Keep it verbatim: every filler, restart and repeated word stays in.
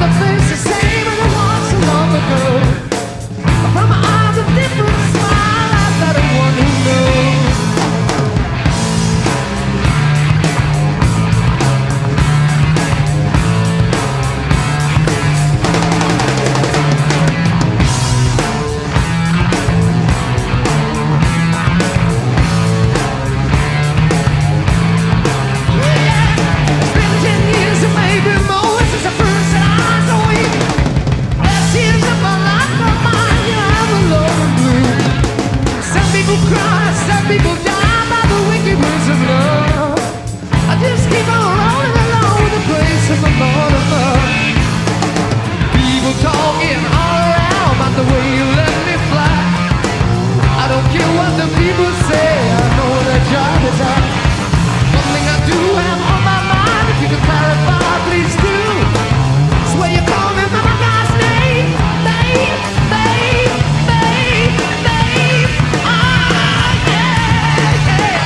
the face the same as it was so long ago. From my eyes a different smile, I've got a one who knows. People die by the wicked ways of love. I just keep on rolling along with the grace of the Lord above. People talking all around about the way you let me fly. I don't care what the people say, I know their job is out. One thing I do have on my mind, if you can clarify, please do. It's where you call me by my God's name, babe, babe, babe, babe. Ah, yeah, yeah.